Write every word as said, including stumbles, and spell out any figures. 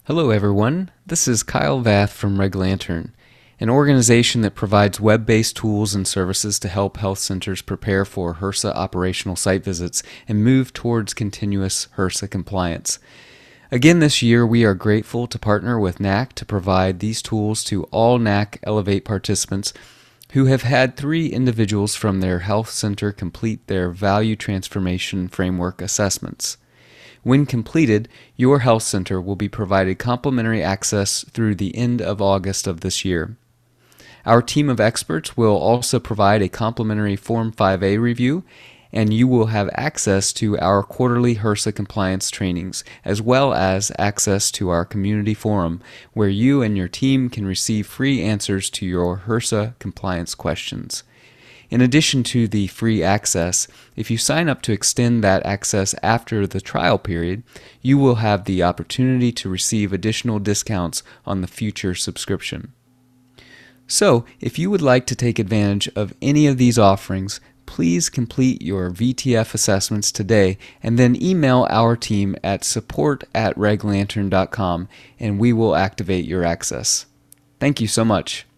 Hello everyone, this is Kyle Vath from Reg Lantern, an organization that provides web-based tools and services to help health centers prepare for HRSA operational site visits and move towards continuous HRSA compliance. Again this year, we are grateful to partner with N A C to provide these tools to all N A C Elevate participants who have had three individuals from their health center complete their Value Transformation Framework assessments. When completed, your health center will be provided complimentary access through the end of August of this year. Our team of experts will also provide a complimentary Form five A review, and you will have access to our quarterly HRSA compliance trainings, as well as access to our community forum, where you and your team can receive free answers to your HRSA compliance questions. In addition to the free access, if you sign up to extend that access after the trial period, you will have the opportunity to receive additional discounts on the future subscription. So, if you would like to take advantage of any of these offerings, please complete your V T F assessments today and then email our team at support at reglantern dot com and we will activate your access. Thank you so much.